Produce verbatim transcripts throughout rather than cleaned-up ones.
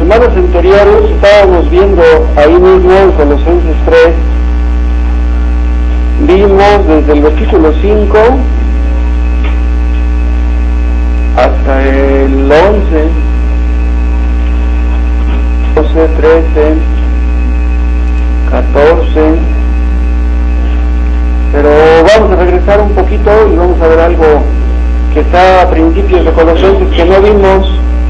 semanas anteriores estábamos viendo ahí mismo en Colosenses tres, vimos desde el versículo cinco hasta el once, doce, trece, catorce, pero vamos a regresar un poquito y vamos a ver algo que está a principios de Colosenses que no vimos.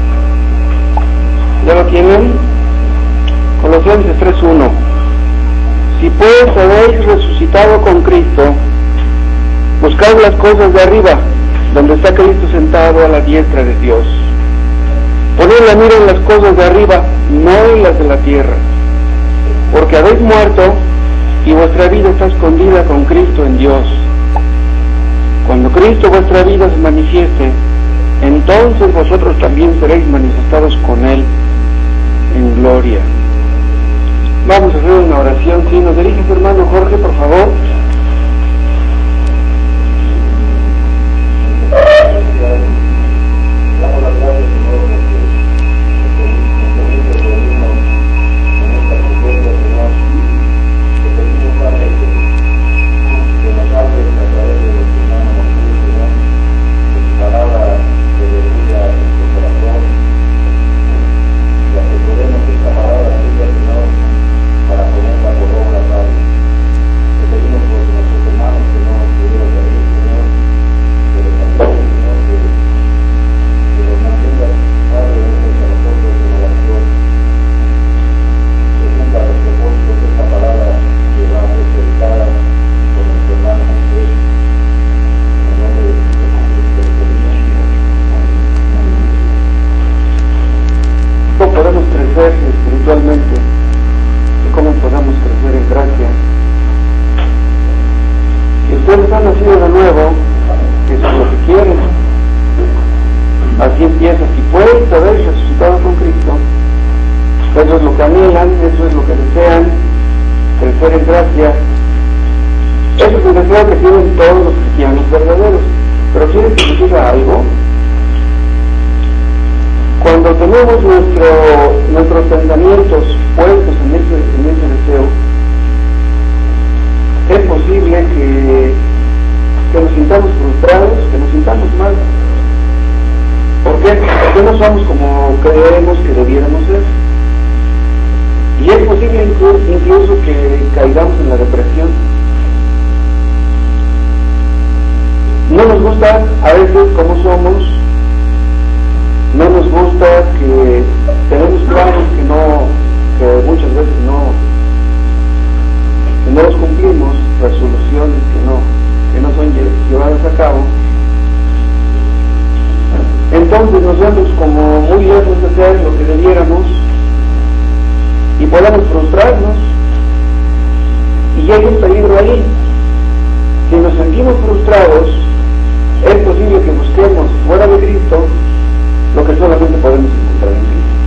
¿Ya lo tienen? Colosenses tres uno. Si pues habéis resucitado con Cristo, buscad las cosas de arriba, donde está Cristo sentado a la diestra de Dios. Poned la mira en las cosas de arriba, no en las de la tierra, porque habéis muerto y vuestra vida está escondida con Cristo en Dios. Cuando Cristo vuestra vida se manifieste, entonces vosotros también seréis manifestados con Él en gloria. Vamos a hacer una oración. Si nos diriges, hermano Jorge, por favor. Eso es lo que desean, crecer en gracia. Eso es el deseo que tienen todos los cristianos verdaderos. Pero ¿quieren que les diga algo? Cuando tenemos nuestro, nuestros pensamientos puestos en ese, en ese deseo, es posible que, que nos sintamos frustrados, que nos sintamos mal. ¿Por qué? Porque no somos como creemos que debiéramos ser. Y es posible incluso que caigamos en la depresión. No nos gusta a veces cómo somos, no nos gusta que tenemos planes que no, que muchas veces no, que no los cumplimos, resoluciones que no, que no son llevadas a cabo. Entonces nos vemos como muy lejos de hacer lo que debiéramos, y podemos frustrarnos, y hay un peligro ahí. Si nos sentimos frustrados, es posible que busquemos fuera de Cristo lo que solamente podemos encontrar en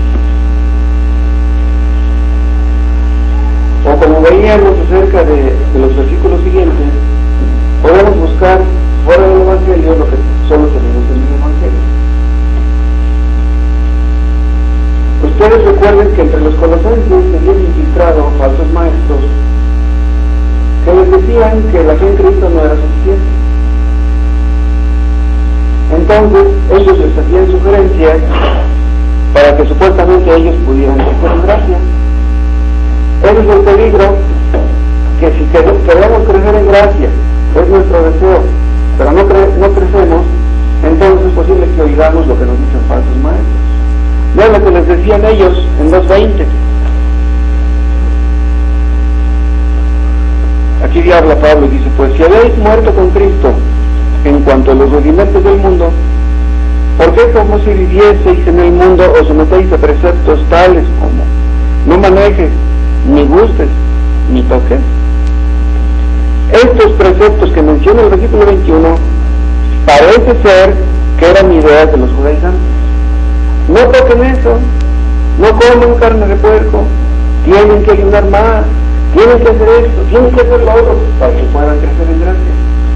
Cristo. O como veíamos acerca de, de los versículos siguientes, podemos buscar fuera del Evangelio lo que solo tenemos en el Evangelio. Ustedes recuerden que entre los colosenses se habían infiltrado falsos maestros que les decían que la fe en Cristo no era suficiente. Entonces ellos les hacían sugerencias para que supuestamente ellos pudieran crecer en gracia. Ese es el peligro, que si queremos crecer en gracia, es nuestro deseo, pero no, cre no crecemos, entonces es posible que oigamos lo que nos dicen falsos maestros. Vean lo que les decían ellos en dos veinte. Aquí habla Pablo y dice: pues si habéis muerto con Cristo en cuanto a los rudimentos del mundo, ¿por qué como si vivieseis en el mundo os sometéis a preceptos tales como no manejes, ni gustes, ni toques? Estos preceptos que menciona el versículo veintiuno parece ser que eran ideas de los judaizantes. No toquen eso, no comen carne de puerco, tienen que ayunar más, tienen que hacer esto, tienen que hacer lo otro para que puedan crecer en gracia.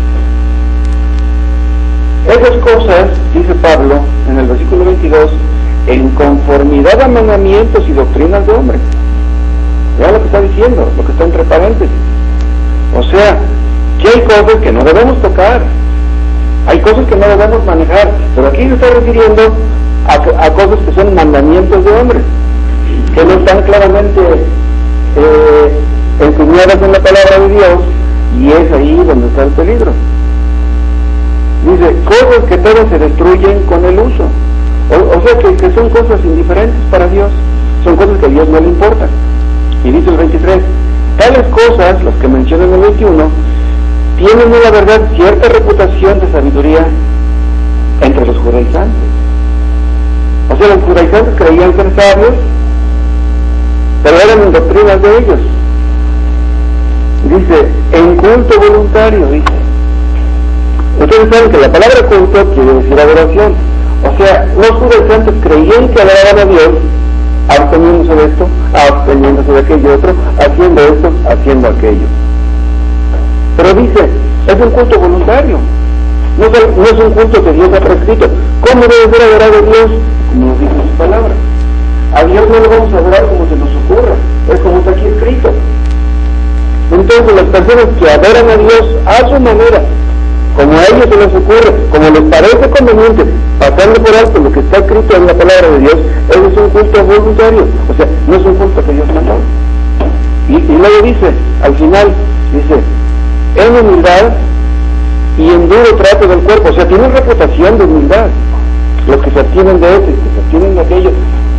Esas cosas, dice Pablo en el versículo veintidós, en conformidad a mandamientos y doctrinas de hombres. Vean lo que está diciendo, lo que está entre paréntesis. O sea, que hay cosas que no debemos tocar, hay cosas que no debemos manejar, pero aquí se está refiriendo a, a cosas que son mandamientos de hombres, que no están claramente eh, enseñadas en la palabra de Dios, y es ahí donde está el peligro. Dice, cosas que todas se destruyen con el uso. O, o sea, que, que son cosas indiferentes para Dios, son cosas que a Dios no le importan. Y dice el veintitrés, tales cosas, las que menciona en el veintiuno, tienen en la verdad cierta reputación de sabiduría entre los judaizantes. O sea, los judaizantes creían ser sabios, pero eran en doctrinas de ellos. Dice, en culto voluntario, dice. Ustedes saben que la palabra culto quiere decir adoración. O sea, los judaizantes creían que adoraban a Dios, absteniéndose de esto, absteniéndose de aquello otro, haciendo esto, haciendo aquello. Pero dice, es un culto voluntario, no es, no es un culto que Dios ha prescrito. ¿Cómo debe ser adorado a Dios? Como nos dice su palabra. A Dios no lo vamos a adorar como se nos ocurra, es como está aquí escrito. Entonces las personas que adoran a Dios a su manera, como a ellos se les ocurre, como les parece conveniente, pasando por alto lo que está escrito en la palabra de Dios, eso es un culto voluntario, o sea, no es un culto que Dios mandó. Y, y luego dice, al final, dice, en humildad y en duro trato del cuerpo, o sea, tienen reputación de humildad, los que se abstienen de esto y los que se abstienen de aquello,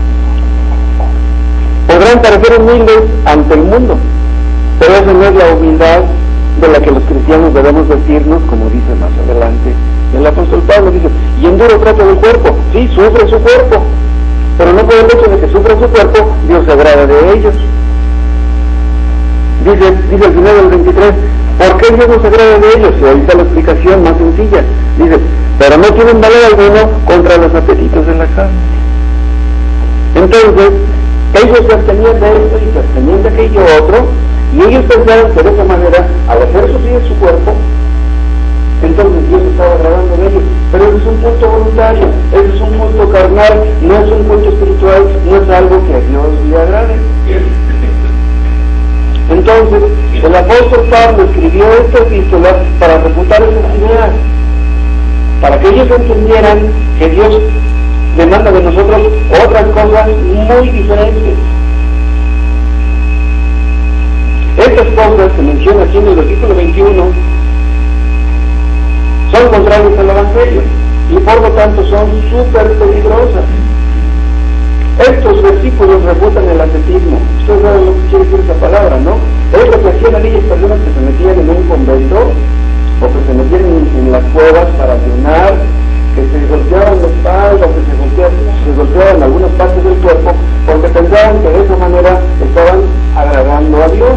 podrán parecer humildes ante el mundo, pero esa no es la humildad de la que los cristianos debemos vestirnos, como dice más adelante el apóstol Pablo. Dice, y en duro trato del cuerpo, sí, sufre su cuerpo, pero no por el hecho de que sufra su cuerpo, Dios se agrada de ellos. Dice, dice al final del veintitrés, ¿por qué Dios no se agrada de ellos? Y ahí está la explicación más sencilla. Dice, pero no tienen valor alguno contra los apetitos de la carne. Entonces, ellos se abstenían de esto y se abstenían de aquello otro, y ellos pensaban que de esa manera, al hacer sufrir su cuerpo, entonces Dios estaba agradando de ellos. Pero eso es un culto voluntario, eso es un culto carnal, no es un culto espiritual, no es algo que a Dios le agrade. Entonces, el apóstol Pablo escribió esta epístola para refutar esas ideas, para que ellos entendieran que Dios demanda de nosotros otras cosas muy diferentes. Estas cosas que menciona aquí en el versículo veintiuno son contrarias al Evangelio y por lo tanto son súper peligrosas. Estos versículos refutan el ascetismo. Ustedes saben lo que quiere decir esa palabra, ¿no? Es lo que hacían aquellas personas que se metían en un convento o que se metían en, en las cuevas para ayunar, que se golpeaban la espalda o que se golpeaban, se golpeaban algunas partes del cuerpo porque pensaban que de esa manera estaban agradando a Dios.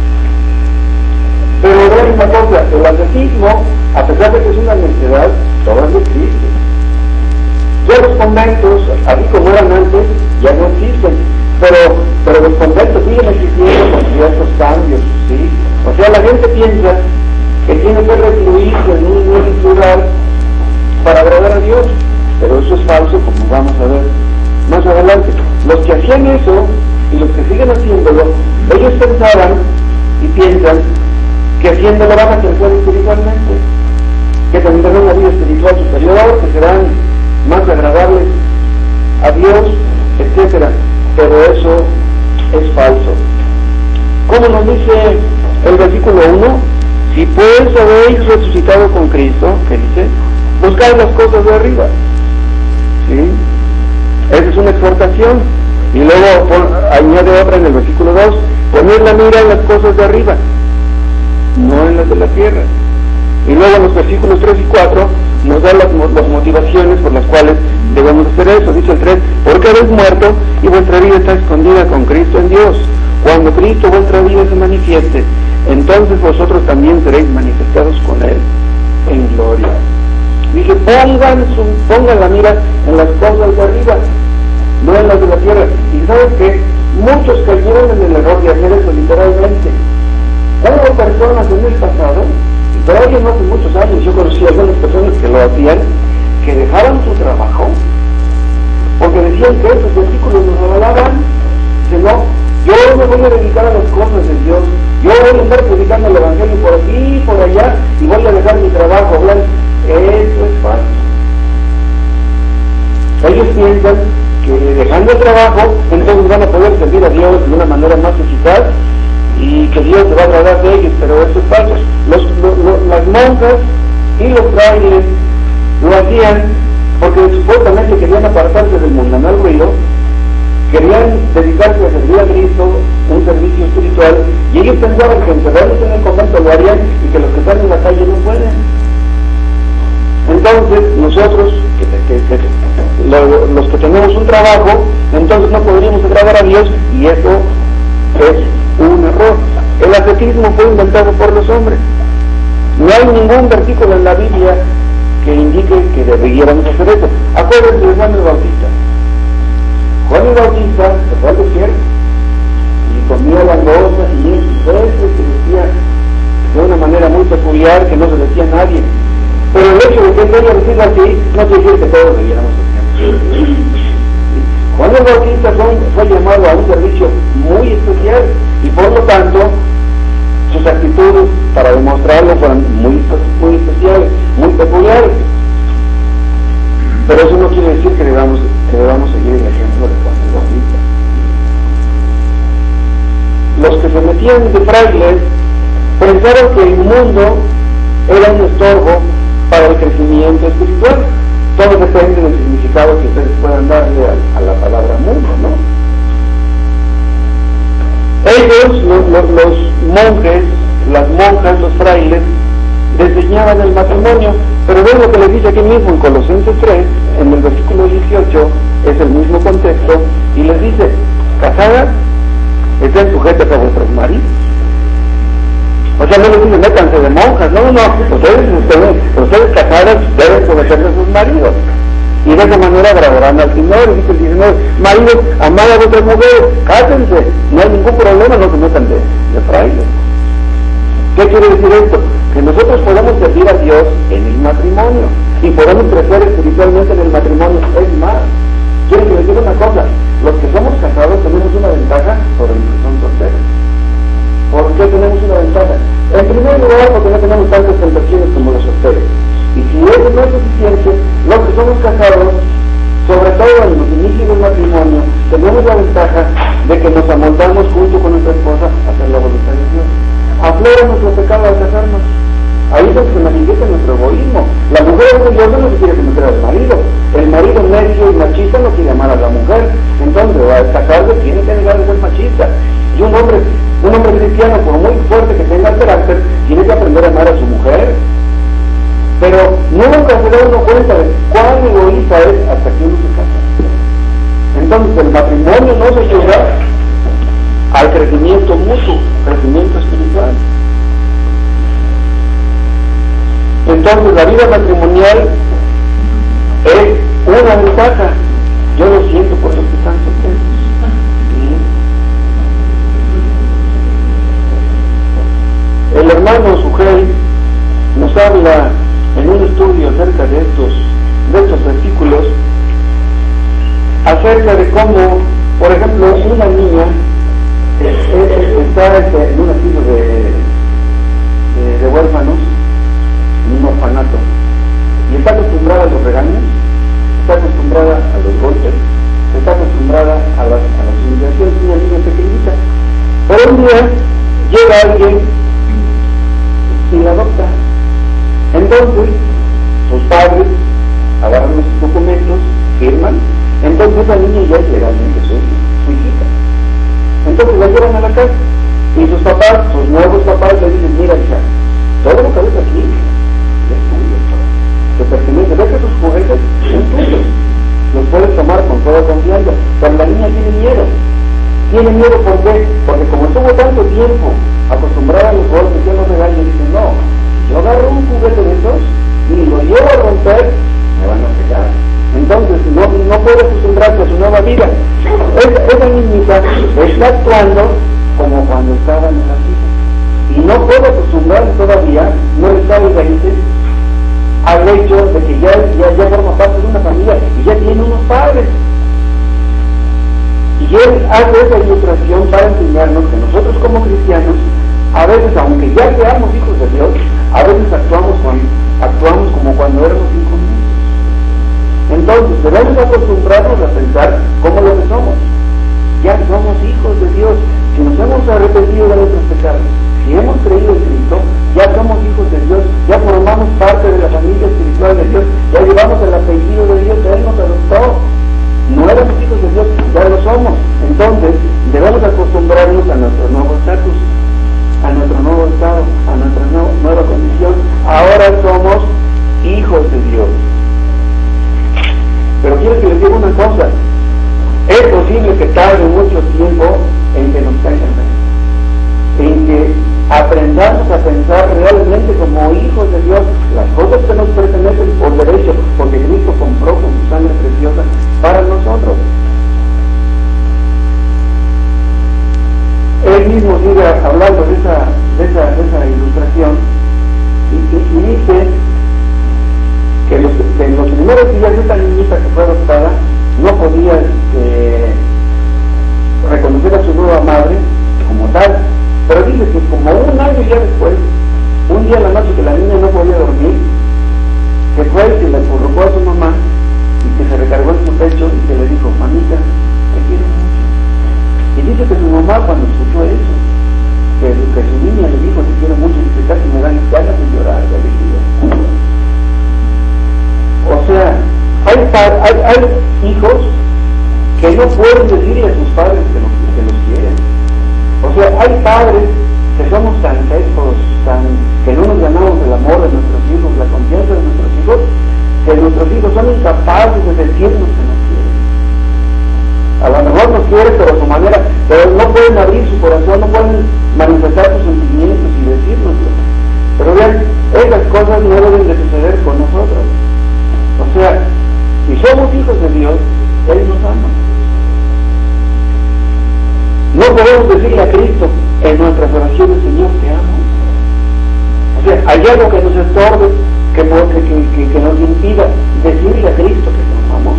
Pero vean una cosa, el ascetismo, a pesar de que es una necesidad, todavía existe. Ya los conventos, así como eran antes, ya no existen, pero, pero los conventos siguen existiendo con ciertos cambios, ¿sí? O sea, la gente piensa que tiene que recluirse en un lugar para agradar a Dios, pero eso es falso, como vamos a ver más adelante. Los que hacían eso y los que siguen haciéndolo, ellos pensaban y piensan que haciéndolo van a crecer espiritualmente, que tendrán una vida espiritual superior, que serán más agradables a Dios, etcétera. Pero eso es falso. Como nos dice el versículo uno, si pues habéis resucitado con Cristo, ¿qué dice? Buscad las cosas de arriba, ¿sí? Esa es una exhortación. Y luego pon, añade otra en el versículo dos, poner la mira en las cosas de arriba, no en las de la tierra. Y luego en los versículos tres y cuatro nos dan las, las motivaciones por las cuales debemos hacer eso. Dice el tres, porque habéis muerto y vuestra vida está escondida con Cristo en Dios. Cuando Cristo vuestra vida se manifieste, entonces vosotros también seréis manifestados con Él en gloria. Dice, pongan, su, pongan la mira en las cosas de arriba, no en las de la tierra. Y saben que muchos cayeron en el error de hacer eso literalmente. Hubo personas en el pasado, y todavía no hace muchos años, yo conocí a algunas personas que lo hacían, que dejaban su trabajo porque decían que esos versículos nos avalaban. Dice, no, yo me voy a dedicar a las cosas de Dios, yo voy a estar predicando el Evangelio por aquí y por allá, y voy a dejar mi trabajo, hablar. Eso es falso. Ellos piensan que dejando el trabajo, entonces van a poder servir a Dios de una manera más eficaz y que Dios se va a agradar de ellos, pero eso es falso. Los, los, los, las monjas y los frailes lo hacían porque supuestamente querían apartarse del mundanal ruido, querían dedicarse a servir a Cristo, un servicio espiritual, y ellos pensaban que encerrarlos en el convento lo harían y que los que están en la calle no pueden. Entonces, nosotros, que, que, que, lo, los que tenemos un trabajo, entonces no podríamos agradar a Dios, y eso es un error. El ascetismo fue inventado por los hombres. No hay ningún versículo en la Biblia que indique que deberíamos hacer eso. Acuérdense de Juan el Bautista. Juan el Bautista se fue al desierto y comía langostas y peces que decía de una manera muy peculiar que no se decía a nadie. Pero el hecho de que él haya decidido así no quiere decir que todos debiéramos hacer. Juan el Bautista fue, fue llamado a un servicio muy especial y por lo tanto sus actitudes para demostrarlo fueron muy, muy especiales, muy peculiares. Pero eso no quiere decir que debamos, que debamos seguir el ejemplo de Juan el Bautista. Los que se metían de frailes pensaron que el mundo era un estorbo para el crecimiento espiritual. Todo depende del significado que ustedes puedan darle a, a la palabra mundo, ¿no? Ellos, los, los, los monjes, las monjas, los frailes, desdeñaban el matrimonio, pero ven lo que les dice aquí mismo en Colosenses tres, en el versículo dieciocho, es el mismo contexto, y les dice, casadas, estén sujetas a vuestros maridos. O sea, no les dice, métanse de monjas, no, no, ustedes, ustedes, ustedes casadas deben someterse a sus maridos. Y de esa manera agradarán al Señor. Dice el diecinueve, maridos, amad a vuestras mujeres, cásense, no hay ningún problema, no se metan de, de frailes. ¿Qué quiere decir esto? Que nosotros podemos servir a Dios en el matrimonio y podemos crecer espiritualmente en el matrimonio. Es más, quiero que les diga una cosa, los que somos casados tenemos una ventaja sobre los que son solteros. ¿Por qué tenemos una ventaja? En primer lugar, porque no tenemos tantas tentaciones como los solteros. Y si eso no es suficiente, los que somos casados, sobre todo en los inicios del matrimonio, tenemos la ventaja de que nos amoldamos junto con nuestra esposa a hacer la voluntad de Dios. Aflora nuestro pecado al casarnos. Ahí es donde se manifiesta nuestro egoísmo. La mujer orgullosa no se quiere someter al marido. El marido necio y machista no quiere amar a la mujer. Entonces, al casarse tiene que dejar de ser machista. Y un hombre, un hombre cristiano, por muy fuerte que tenga el carácter, tiene que aprender a amar a su mujer. Pero nunca se da uno cuenta de cuán egoísta es hasta que uno se casa. Entonces, el matrimonio no se ayuda al crecimiento mutuo, crecimiento espiritual. Entonces, la vida matrimonial es una ventaja. Yo lo siento por los que están solteros. ¿Sí? El hermano Sugel nos habla en un estudio acerca de estos, de estos versículos, acerca de cómo, por ejemplo, una niña está en un asilo de, de, de huérfanos, en un orfanato, y está acostumbrada a los regaños, está acostumbrada a los golpes, está acostumbrada a las, a las humillaciones, una niña pequeñita. Pero un día llega alguien y la adopta. Entonces, sus padres agarran los documentos, firman, entonces esa niña ya es legalmente su, su hijita. Entonces la llevan a la casa y sus papás, sus nuevos papás le dicen, mira hija, todo lo que ves aquí es tuyo, te pertenece, ve que tus juguetes son tuyos, los puedes tomar con toda confianza, pero la niña tiene miedo. Tiene miedo, ¿por qué? Porque como estuvo tanto tiempo acostumbrada a los golpes y a los regaños, dice, no, yo agarro un juguete de esos y lo llevo a romper, me van a pegar. Entonces no, no puede acostumbrarse a su nueva vida. Esa, esa niñita está actuando como cuando estaba en el asilo y no puede acostumbrarse todavía, no le sale veinte al hecho de que ya, ya, ya forma parte de una familia y ya tiene unos padres. Y él hace esa ilustración para enseñarnos que nosotros como cristianos, a veces, aunque ya seamos hijos de Dios, a veces actuamos, con, actuamos como cuando éramos inconvenientes. Entonces, debemos acostumbrarnos a pensar como lo que somos. Ya somos hijos de Dios. Si nos hemos arrepentido de nuestros pecados, si hemos creído en Cristo, ya somos hijos de Dios, ya formamos parte de la familia espiritual de Dios, ya llevamos el apellido de Dios, Él nos adoptó. No éramos hijos de Dios, ya lo somos. Entonces, debemos acostumbrarnos a nuestro nuevo estatus, a nuestro nuevo estado, a nuestra nueva, nueva condición. Ahora somos hijos de Dios. Pero quiero que les diga una cosa: es posible que tarde mucho tiempo en que nos caigan, en que aprendamos a pensar realmente como hijos de Dios las cosas que nos pertenecen por derecho, porque Cristo compró con su sangre preciosa para nosotros. Él mismo sigue hablando de esa, de esa, de esa ilustración y, y, y dice que, los, que en los primeros días de esta niñita que fue adoptada no podía eh, reconocer a su nueva madre como tal, pero dice que como un año ya después, un día en la noche que la niña no podía dormir, que fue y que le acurrucó a su mamá y que se recargó en su pecho y que le dijo: mamita, te quiero mucho. Y dice que su mamá, cuando escuchó eso, que, que su niña le dijo: te quiero mucho, y que casi me dan ganas de llorar de alegría. O sea, hay, hay, hay hijos que no pueden decirle a sus padres que los, que los quieren. O sea, hay padres que somos tan secos, tan, que no nos ganamos el amor de nuestros hijos, la confianza de nuestros hijos, que nuestros hijos son incapaces de decirnos que nos quieren. A lo mejor nos quieren, pero a su manera, pero no pueden abrir su corazón, no pueden manifestar sus sentimientos y decírnoslo. Pero vean, esas cosas no deben de suceder con nosotros. O sea, si somos hijos de Dios, Él nos ama. No podemos decirle a Cristo en nuestras oraciones: Señor, te amo. O sea, hay algo que nos estorbe, que, que, que, que nos impida decirle a Cristo que lo amamos.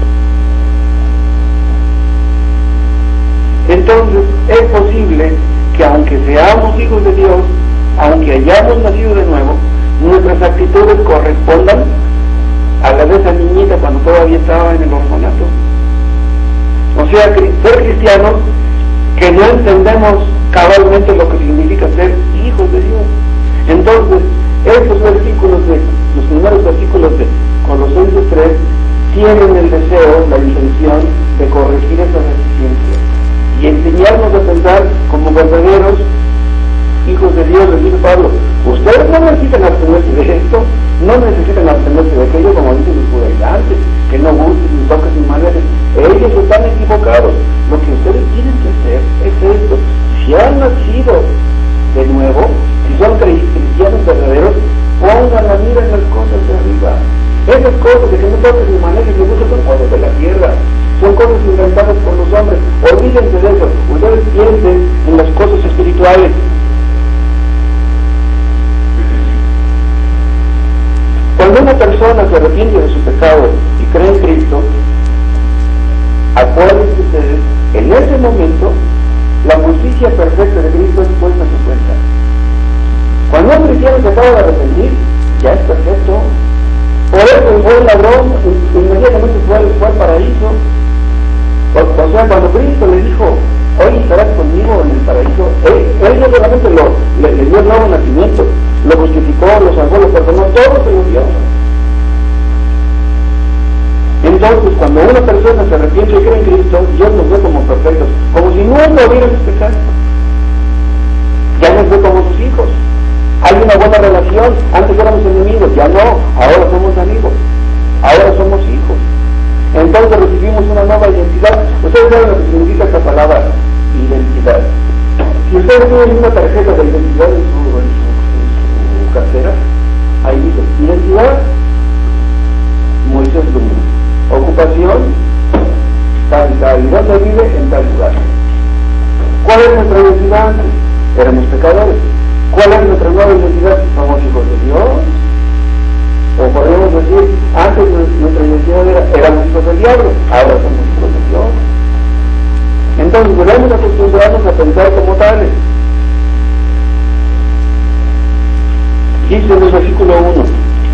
Entonces, es posible que aunque seamos hijos de Dios, aunque hayamos nacido de nuevo, nuestras actitudes correspondan a la de esa niñita cuando todavía estaba en el orfanato. O sea, ser cristianos que no entendemos cabalmente lo que significa ser hijos de Dios. Entonces, estos versículos, de los primeros versículos de Colosenses tres, tienen el deseo, la intención de corregir esa deficiencia y enseñarnos a pensar como verdaderos hijos de Dios. Les dice Pablo: ustedes no necesitan abstenerse de esto, no necesitan abstenerse de aquello, como dicen los judaizantes, que no gusten ni toques ni manejes. Ellos están equivocados. Lo que ustedes tienen que hacer es esto: si han nacido de nuevo, si son cristianos verdaderos, pongan la mira en las cosas de arriba. Esas cosas de que no toques ni manejes, no son cosas de la tierra, son cosas inventadas por los hombres. Olvídense de eso. Ustedes piensen en las cosas espirituales. Cuando una persona se arrepiente de su pecado y cree en Cristo, acuérdense ustedes, en ese momento, la justicia perfecta de Cristo es puesta a su cuenta. Cuando un cristiano se acaba de arrepentir, ya es perfecto. Por eso el buen ladrón inmediatamente fue, fue al paraíso. O, o sea, cuando Cristo le dijo: hoy estarás conmigo en el paraíso, él, él no solamente lo, le, le dio el nuevo nacimiento, lo justificó, lo salvó, lo perdonó, todo se lo dio. Entonces, cuando una persona se arrepiente y cree en Cristo, Dios nos ve como perfectos, como si nunca hubiéramos pecado. Ya nos ve como sus hijos. Hay una buena relación. Antes éramos enemigos, ya no, ahora somos amigos, ahora somos hijos. Entonces recibimos una nueva identidad. Ustedes saben lo que significa esta palabra, identidad. Si ustedes tienen una tarjeta de identidad en su, en su, en su cartera, ahí dice: identidad, Moisés Luna. Ocupación, tal y tal. ¿Y dónde vive? En tal lugar. ¿Cuál es nuestra identidad antes? Éramos pecadores. ¿Cuál es nuestra nueva identidad? Somos hijos de Dios. O podemos decir, antes nuestra identidad era, éramos hijos del diablo, ahora somos hijos de Dios. Entonces debemos acostumbrarnos a pensar como tales. Dice en el versículo uno: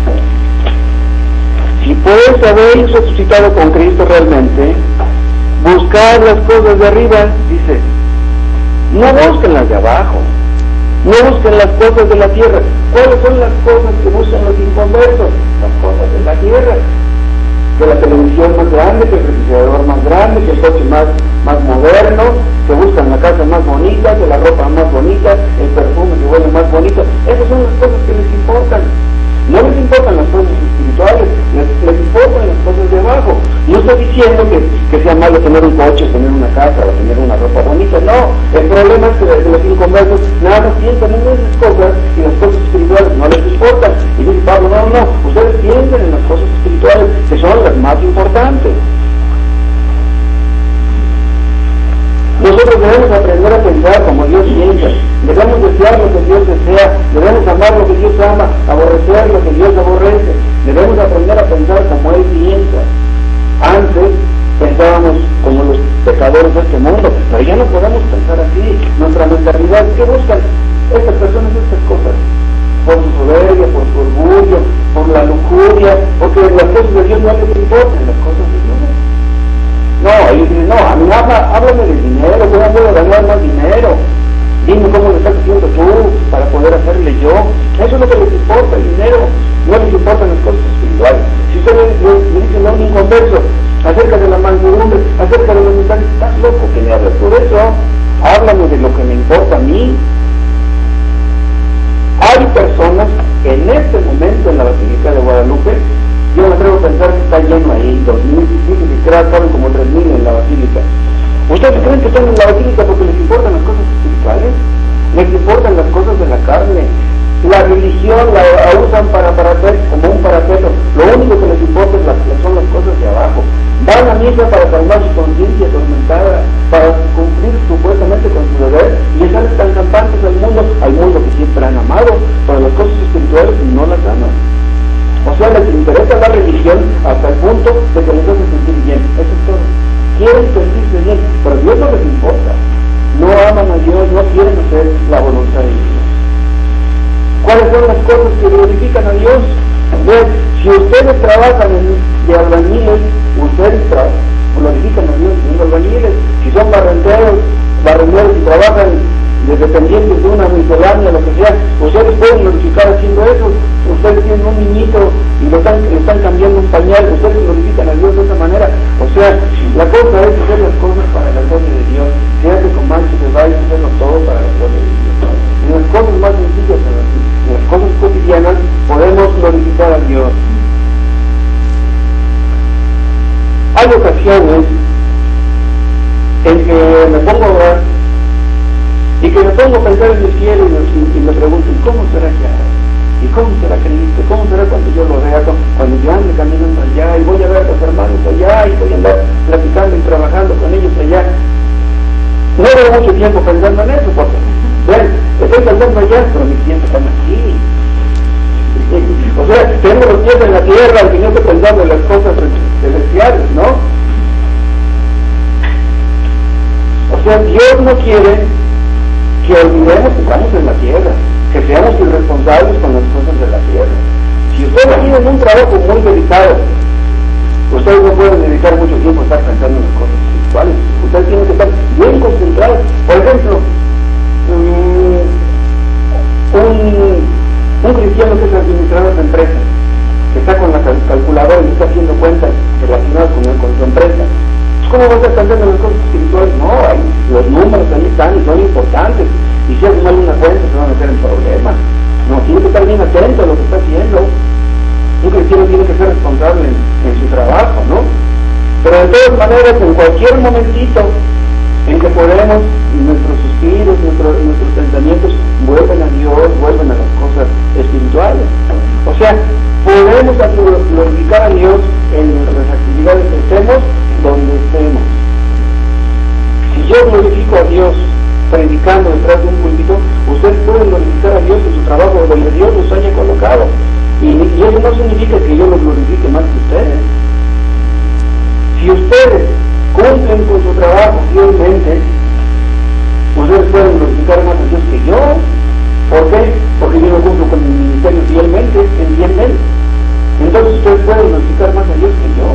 si pues habéis resucitado con Cristo realmente, buscad las cosas de arriba, dice. No busquen las de abajo, no busquen las cosas de la tierra. ¿Cuáles son las cosas que buscan los inconversos? Las cosas de la tierra. Que la televisión más grande, que el refrigerador más grande, que el coche más, más moderno, que buscan la casa más bonita, que la ropa más bonita, el perfume que huele más bonito. Esas son las cosas que les importan. No les importan las cosas espirituales, les, les importan las cosas de abajo. No estoy diciendo que, que sea malo tener un coche, tener una casa o tener una ropa bonita, no. El problema es que los inconversos nada más piensan en esas cosas y las cosas espirituales no les importan. Y dice Pablo, no, no, ustedes piensen en las cosas espirituales que son las más importantes. Nosotros debemos aprender a pensar como Dios piensa, debemos desear lo que Dios desea, debemos amar lo que Dios ama, aborrecer lo que Dios aborrece, debemos aprender a pensar como Él piensa. Antes pensábamos como los pecadores de este mundo, pero ya no podemos pensar así. Nuestra mentalidad, ¿qué buscan estas personas, estas cosas? Por su soberbia, por su orgullo, por la lujuria, porque las cosas de Dios no les importan, las cosas de Dios no. No, ellos dicen, no, a mí habla, háblame de dinero, ¿cómo voy a ganar más dinero? Dime cómo le estás haciendo tú para poder hacerle yo. Eso es lo que les importa, el dinero, no les importan las cosas espirituales. Si usted le, le, le dice a un inconverso acerca de la mansedumbre, acerca de los mensajes, estás loco que me hablas por eso. Háblame de lo que me importa a mí. Hay personas en este momento en la Basílica de Guadalupe, yo me atrevo a pensar que está lleno ahí, dos mil, dice que creo que como tres mil en la Basílica. ¿Ustedes creen que están en la Basílica porque les importan las cosas espirituales? Les importan las cosas de la carne. La religión la, la usan para, para hacer como un parapeto. Lo único que les importa es la, son las cosas de abajo. Van a misa para calmar su conciencia atormentada, para cumplir supuestamente con su deber, y les salen tan campantes al mundo, al mundo que siempre han amado, pero las cosas espirituales no las aman. O sea, les interesa la religión hasta el punto de que les hace sentir bien. Eso es todo. Quieren sentirse bien, pero a Dios no les importa. No aman a Dios, no quieren hacer la voluntad de Dios. ¿Cuáles son las cosas que glorifican a Dios? Bien, si ustedes trabajan en, de albañiles, ustedes tra glorifican a Dios siendo albañiles. Si son barrenderos, barrenderos y trabajan de dependientes de una miscelánea, lo que sea, ustedes pueden glorificar haciendo eso. Ustedes tienen un niñito y lo están, le están cambiando un pañal, ustedes glorifican a Dios de esa manera. O sea, la cosa es hacer las cosas para la gloria de Dios. Se hace con mancho de baile, hacerlo todo para la gloria de Dios. En las cosas más sencillas, en las, en las cosas cotidianas, podemos glorificar a Dios. Hay ocasiones en que me pongo a orar y que me pongo a pensar en el cielo y me, y me pregunto, ¿y cómo será que hará? ¿Y cómo será Cristo? ¿Cómo será cuando yo lo vea? Cuando yo ande caminando allá y voy a ver a los hermanos allá y voy a andar platicando y trabajando con ellos allá. No llevo mucho tiempo pensando en eso, porque ven, estoy pensando allá, pero mis pies están aquí. O sea, tengo los pies en la tierra y no estoy pensando en las cosas celestiales, ¿no? O sea, Dios no quiere que olvidemos que estamos en la tierra, que seamos irresponsables con las cosas de la tierra. Si ustedes tienen un trabajo muy delicado, ustedes no pueden dedicar mucho tiempo a estar pensando en las cosas espirituales. Ustedes tienen que estar bien concentrados. Por ejemplo, um, un, un cristiano que es administrador de empresa, que está con la cal calculadora y está haciendo cuentas relacionadas con, con su empresa, ¿cómo va a estar pensando en las cosas espirituales? No, hay, los números ahí están y son importantes. Y si hace mal una cuenta se van a meter en problemas. No, tiene que estar bien atento a lo que está haciendo. Un cristiano tiene que ser responsable en, en su trabajo, ¿no? Pero de todas maneras, en cualquier momentito en que podemos, nuestros suspiros, nuestros, nuestros pensamientos vuelven a Dios, vuelven a las cosas espirituales. O sea, podemos glorificar a Dios en nuestras actividades que estemos, donde estemos. Si yo glorifico a Dios predicando detrás de un púlpito, ustedes pueden glorificar a Dios en su trabajo donde Dios los haya colocado. Y, y eso no significa que yo los glorifique más que ustedes. Si ustedes cumplen con su trabajo fielmente, ustedes pueden glorificar más a Dios que yo. ¿Por qué? Porque yo no cumplo con mi ministerio fielmente, ¿entienden? Entonces ustedes pueden glorificar más a Dios que yo.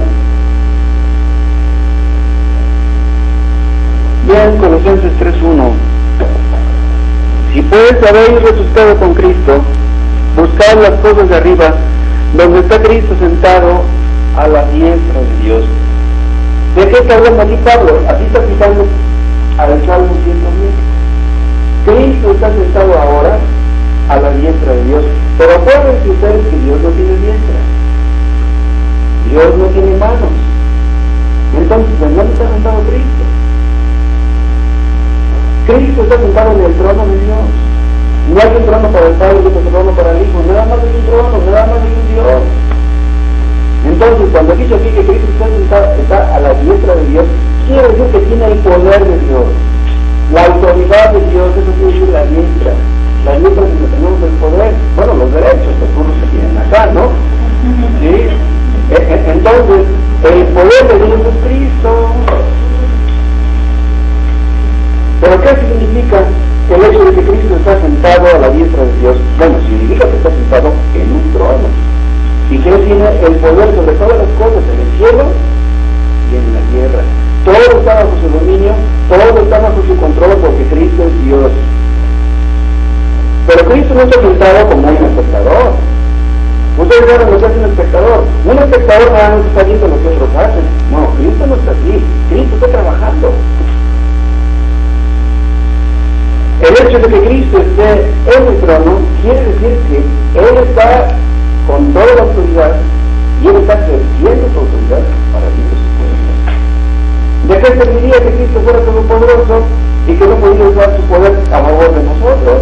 Bien, Colosenses tres uno. Si pues habéis resucitado con Cristo, buscad las cosas de arriba, donde está Cristo sentado a la diestra de Dios. ¿De qué está hablando aquí Pablo? Aquí está citando al Salmo ciento diez. Cristo está sentado ahora a la diestra de Dios. Pero acuérdense ustedes que Dios no tiene diestra. Dios no tiene manos. Entonces, ¿en dónde está sentado Cristo? Cristo está sentado en el trono de Dios. No hay un trono para el Padre y otro trono para el Hijo. Nada más hay un trono, nada más hay un Dios. Entonces, cuando he dicho aquí que Cristo está sentado, está a la diestra de Dios, quiere decir que tiene el poder de Dios, la autoridad de Dios. Eso quiere decir la diestra. La diestra es que tenemos el poder, bueno, los derechos, los unos que tienen acá, ¿no? ¿Sí? Entonces, el poder de Dios es Cristo. ¿Pero qué significa el hecho de que Cristo está sentado a la diestra de Dios? Bueno, significa que está sentado en un trono y que Él tiene el poder sobre todas las cosas en el cielo y en la tierra. Todo está bajo su dominio, todo está bajo su control, porque Cristo es Dios. Pero Cristo no está sentado como un espectador. Ustedes saben lo que hace un espectador. Un espectador nada más está viendo lo que otros hacen. No, Cristo no está así. Cristo está trabajando. El hecho de que Cristo esté en el trono quiere decir que Él está con toda la autoridad y Él está ejerciendo su autoridad para vivir su pueblo. ¿De qué serviría que Cristo fuera todopoderoso y que no podía usar su poder a favor de nosotros?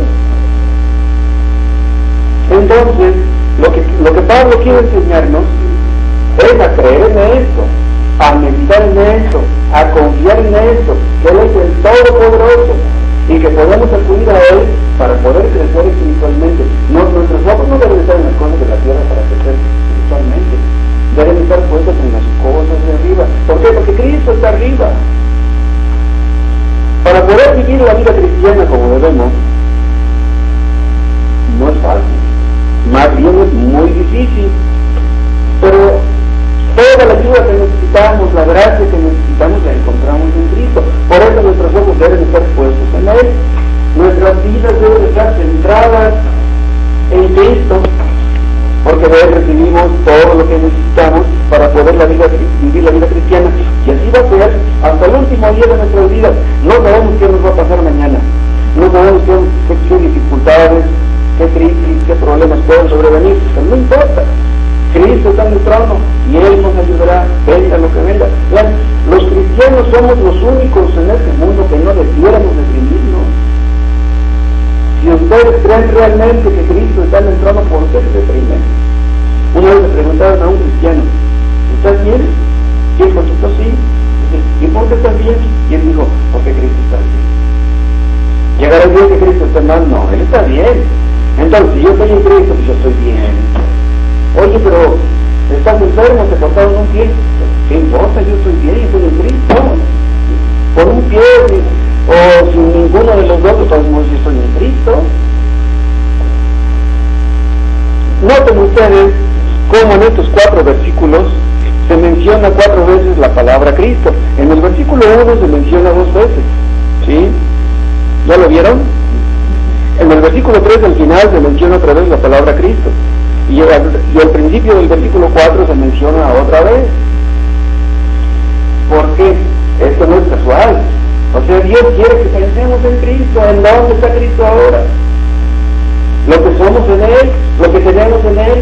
Entonces, lo que, lo que Pablo quiere enseñarnos es a creer en esto, a meditar en esto, a confiar en esto, que Él es el todopoderoso y que podemos acudir a Él para poder crecer espiritualmente. No, nuestros ojos no deben estar en las cosas de la tierra para crecer espiritualmente, deben estar puestos en las cosas de arriba. ¿Por qué? Porque Cristo está arriba. Para poder vivir la vida cristiana como debemos, no es fácil, más bien es muy difícil, pero toda la ayuda que necesitamos, la gracia que necesitamos, la encontramos en Cristo. Por eso nuestros ojos deben estar puestos en Él. Nuestras vidas deben estar centradas en Cristo, porque de Él recibimos todo lo que necesitamos para poder la vida, vivir la vida cristiana. Y así va a ser hasta el último día de nuestras vidas. No sabemos qué nos va a pasar mañana. No sabemos qué, qué, qué dificultades, qué crisis, qué problemas pueden sobrevenir. Pero no importa. Cristo está en el trono y Él nos ayudará, venga lo que venga. Vean, los cristianos somos los únicos en este mundo que no debiéramos deprimirnos. Si ustedes creen realmente que Cristo está en el trono, ¿por qué se deprimen? Una vez le preguntaron a un cristiano, ¿estás bien? Y él contestó sí. ¿Y por qué estás bien? Y él dijo, porque Cristo está bien. ¿Llegará el día que Cristo está mal? No, Él está bien. Entonces, si yo estoy en Cristo, pues yo estoy bien. Oye, pero estás enfermo, te cortaron un pie. ¿Qué importa? Yo estoy bien, estoy en Cristo. Por un pie o sin ninguno de los dos, de todos modos yo estoy en Cristo. Noten ustedes cómo en estos cuatro versículos se menciona cuatro veces la palabra Cristo. En el versículo uno se menciona dos veces. ¿Sí? ¿Ya lo vieron? En el versículo tres al final se menciona otra vez la palabra Cristo. Y al, y al principio del versículo cuatro se menciona otra vez. ¿Por qué? Esto no es casual. O sea, Dios quiere que pensemos en Cristo. ¿En dónde está Cristo ahora? Lo que somos en Él, lo que tenemos en Él.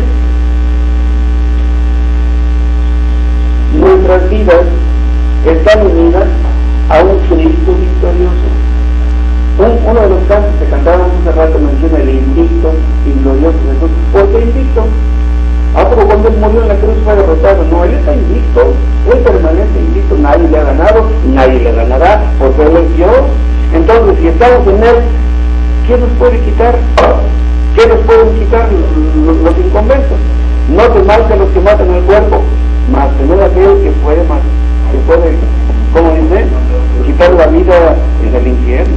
Nuestras vidas están unidas a un Cristo victorioso. Un, uno de los cantos que cantábamos hace rato menciona el invicto y glorioso Jesús. ¿Por qué invicto? Ah, pero cuando Él murió en la cruz fue derrotado. No, Él está invicto. Él permanece invicto. Nadie le ha ganado, nadie le ganará, porque Él es Dios. Entonces, si estamos en Él, ¿quién nos puede quitar? ¿Qué nos pueden quitar los, los inconversos? No te más que los que matan el cuerpo, más tener aquel que puede, más, que puede ¿Cómo dice? Quitar la vida en el infierno.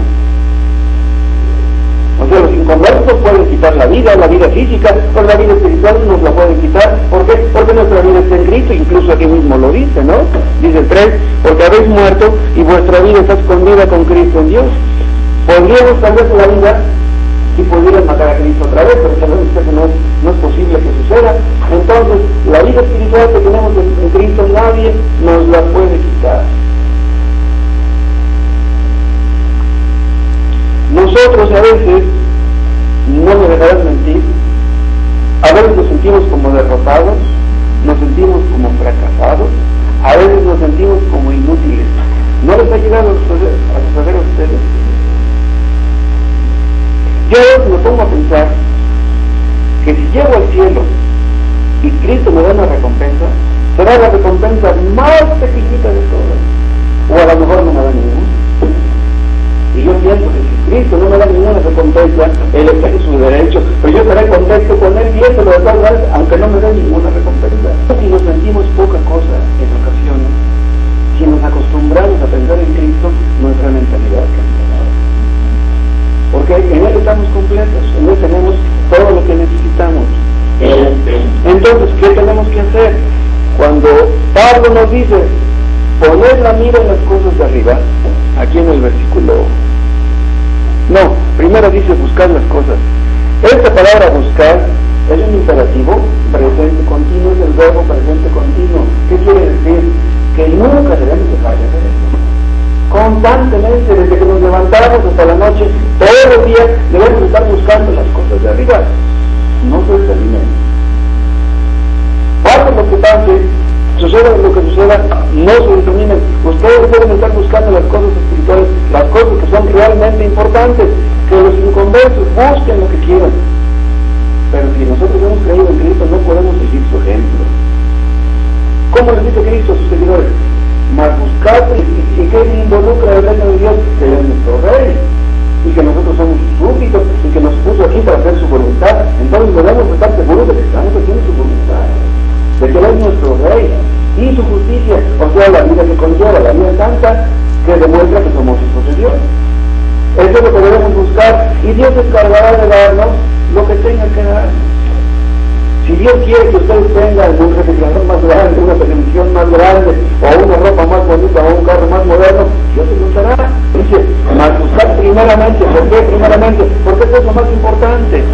O sea, los inconversos pueden quitar la vida, la vida física, o la vida espiritual nos la pueden quitar. ¿Por qué? Porque nuestra vida está en Cristo, incluso aquí mismo lo dice, ¿no? Dice el tres, porque habéis muerto y vuestra vida está escondida con Cristo en Dios. Podríamos cambiar la vida si pudieran matar a Cristo otra vez, pero sabemos que eso no es, no es posible que suceda. Entonces, la vida espiritual que tenemos en, en Cristo, nadie nos la puede quitar. Nosotros a veces, no me dejarás mentir, a veces nos sentimos como derrotados, nos sentimos como fracasados, a veces nos sentimos como inútiles. ¿No les ha llegado a suceder a ustedes? Yo a veces me pongo a pensar que si llego al cielo y Cristo me da una recompensa, será la recompensa más pequeñita de todas, o a lo mejor no me da ninguna. Y yo pienso que si Cristo no me da ninguna recompensa, Él está en su derecho, pero yo estaré contento con Él viéndolo de todas maneras, aunque no me dé ninguna recompensa. Si nos sentimos poca cosa en ocasiones, si nos acostumbramos a pensar en Cristo, nuestra mentalidad cambiará. Porque en Él estamos completos, en Él tenemos todo lo que necesitamos. Entonces, ¿qué tenemos que hacer? Cuando Pablo nos dice, poner la mira en las cosas de arriba, aquí en el versículo, no, primero dice buscar las cosas. Esta palabra buscar es un imperativo presente continuo, es el verbo presente continuo. ¿Qué quiere decir? Que nunca debemos dejar de hacer esto. Constantemente, desde que nos levantamos hasta la noche, todos los días debemos estar buscando las cosas de arriba, no se determinen. Pase lo que pase, suceda lo que suceda, no se determinen. Ustedes deben estar buscando las cosas espirituales, las cosas que son realmente importantes, que los inconversos busquen lo que quieran. Pero si nosotros hemos creído en Cristo, no podemos seguir su ejemplo. ¿Cómo les dice Cristo a sus seguidores? Mas buscad, y, y que involucra el reino de Dios, que Él es nuestro Rey, y que nosotros somos sus súbditos, y que nos puso aquí para hacer su voluntad. Entonces debemos estar seguros de que estamos haciendo su voluntad, de que Él es nuestro Rey, y su justicia, o sea, la vida que conlleva, la vida santa, que demuestra que somos hijos de Dios. Eso es lo que debemos buscar, y Dios se encargará de darnos lo que tenga que darnos. Si Dios quiere que ustedes tengan un refrigerador más grande, una televisión más grande, o una ropa más bonita, o un carro más moderno, Dios se lo dará. Dice, mas buscar primeramente. ¿Por qué primeramente? Porque eso es lo más importante.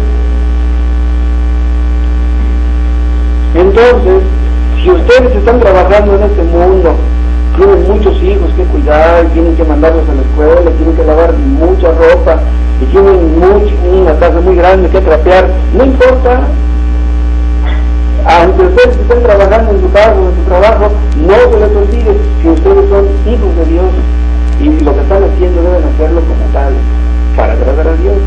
Entonces, si ustedes están trabajando en este mundo, tienen muchos hijos que cuidar, tienen que mandarlos a la escuela, tienen que lavar mucha ropa, y tienen mucho, una casa muy grande que trapear, no importa. Aunque ustedes estén trabajando en su casa o en su trabajo, no se les olvide que ustedes son hijos de Dios, y lo que están haciendo deben hacerlo como tal, para agradar a Dios.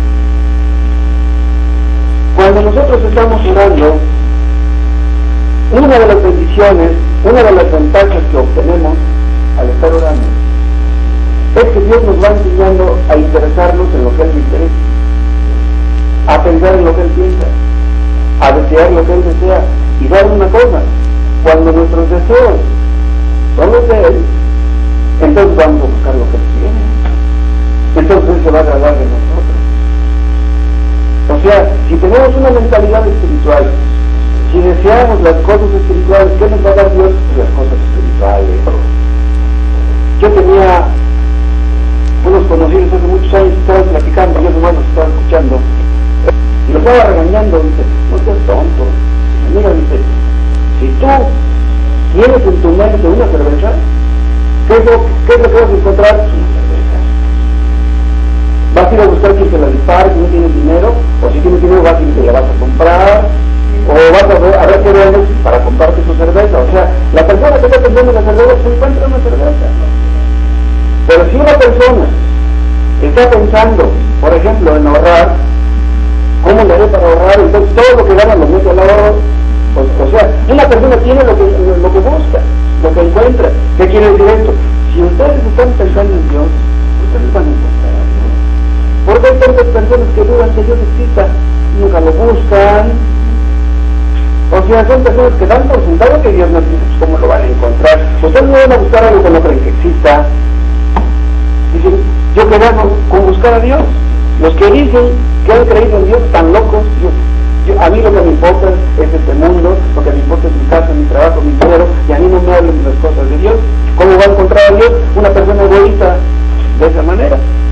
Cuando nosotros estamos orando, una de las bendiciones, una de las ventajas que obtenemos al estar orando, es que Dios nos va enseñando a interesarnos en lo que Él le interesa, a pensar en lo que Él piensa, a desear lo que Él desea. Y saben una cosa, cuando nuestros deseos son los de Él, entonces vamos a buscar lo que Él quiere, entonces Él se va a agradar de nosotros. O sea, si tenemos una mentalidad espiritual, si deseamos las cosas espirituales, ¿qué nos va a dar Dios? Las cosas espirituales. Yo tenía unos conocidos hace muchos años, estaban platicando, yo nomás los estaba escuchando, y lo estaba regañando. Dice, no seas tonto. Dice, mira, dice, si tú tienes en tu mente una cerveza, ¿qué es lo, qué es lo que vas a encontrar? Una cerveza. Vas a ir a buscar quien te la dispare si no tienes dinero, o si tienes dinero vas a ir y te la vas a comprar, o vas a ver, a ver qué vendes para comprarte tu cerveza. O sea, la persona que está pensando en la cerveza se encuentra una cerveza. Pero si una persona está pensando, por ejemplo, en ahorrar, ¿cómo le haré para ahorrar? Entonces todo lo que gana lo mete al ahorro. O, o sea, una persona tiene lo que, lo que busca, lo que encuentra. ¿Qué quiere decir esto? Si ustedes están pensando en Dios, ustedes van a encontrar a Dios. Porque hay tantas personas que dudan que Dios exista, nunca lo buscan. O sea, son personas que dan por sentado que Dios no existe. Pues, ¿cómo lo van a encontrar? Ustedes no van a buscar algo que no creen que exista. Dicen, yo quería con, con buscar a Dios. Los que dicen que han creído en Dios están locos. Yo, yo, a mí lo que me importa es este mundo, lo que me importa es mi casa, mi trabajo, mi dinero, y a mí no me hablen de las cosas de Dios. ¿Cómo va a encontrar a Dios una persona egoísta de esa manera?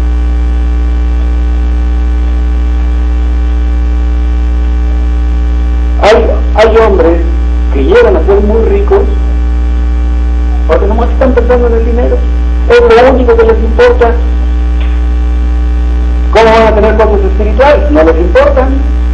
Hay, hay hombres que llegan a ser muy ricos porque nomás están pensando en el dinero. Es lo único que les importa. ¿Cómo van a tener cosas espirituales? No les importan.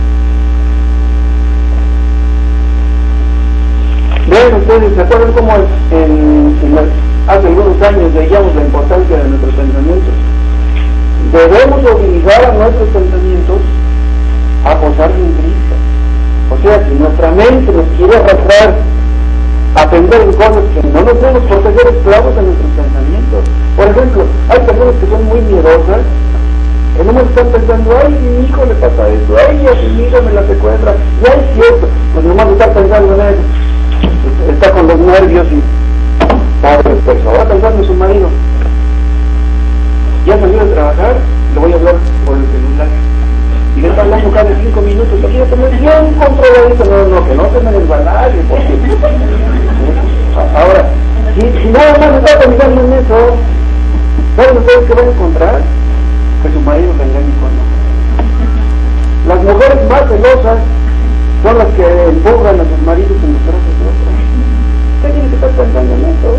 Vean ustedes, ¿se acuerdan cómo en, en la, hace algunos años veíamos la importancia de nuestros pensamientos? Debemos obligar a nuestros pensamientos a posarse en Cristo. O sea, si nuestra mente nos quiere arrastrar a pensar en cosas que no nos debemos por ser esclavos de nuestros pensamientos. Por ejemplo, hay personas que son muy miedosas, que no me están pensando, ay, a mi hijo le pasa esto, ay, a mi hijo me la secuestra, y ay, cierto, pues nomás está pensando en eso, está con los nervios y pobre persona, va pensando en su marido. Ya salió de trabajar, le voy a hablar por el celular. Y le está hablando cada cinco minutos, lo quiero tener bien controladito, no, no, que no se me desbalague, porque... Ahora, si, si nada más está pensando en eso, ¿saben ustedes qué van a encontrar? Que su marido se engañe con no. Las mujeres más celosas son las que empurran a sus maridos en los brazos de otros. ¿Usted tiene que estar pensando en eso?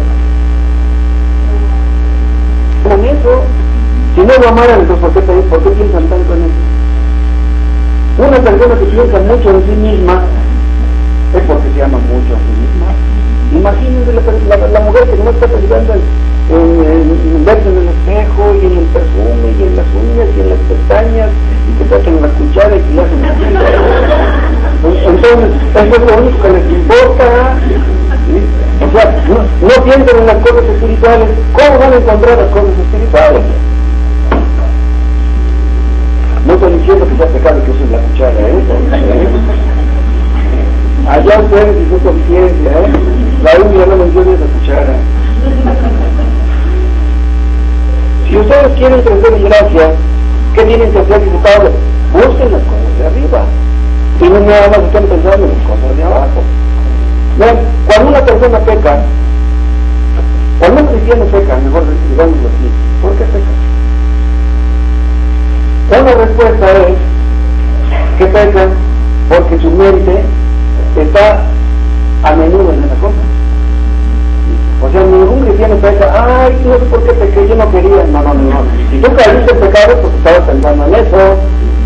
En eso. Si no lo amaran, entonces ¿por qué, ¿por qué piensan tanto en eso? Una persona que piensa mucho en sí misma es porque se ama mucho a sí misma. Imagínense la, la, la mujer que no está pensando en, en, en verse en el espejo y en el perfume y en las uñas y en las pestañas y que tocan la cuchara y que le hacen entonces eso es lo único que les importa, ¿sí? O sea, no, no piensen en las cosas espirituales. ¿Cómo van a encontrar las cosas espirituales? No estoy diciendo que sea pecado que usen la cuchara, ¿eh? ¿eh? Allá ustedes y su conciencia, ¿eh? La Biblia no menciona esa cuchara. Si ustedes quieren crecer en gracia, ¿qué tienen que hacer, dice Pablo? Busquen las cosas de arriba. Y no nada más están pensando en las cosas de abajo. Vean, cuando una persona peca, cuando un cristiano peca, mejor digámoslo así, ¿por qué peca? Una respuesta es que pecan porque su mente está a menudo en esa cosa. O sea, ningún cristiano peca, ay, no sé por qué pequé, yo no quería. No, no, no. Si tú caíste en pecado, porque estabas pensando en eso.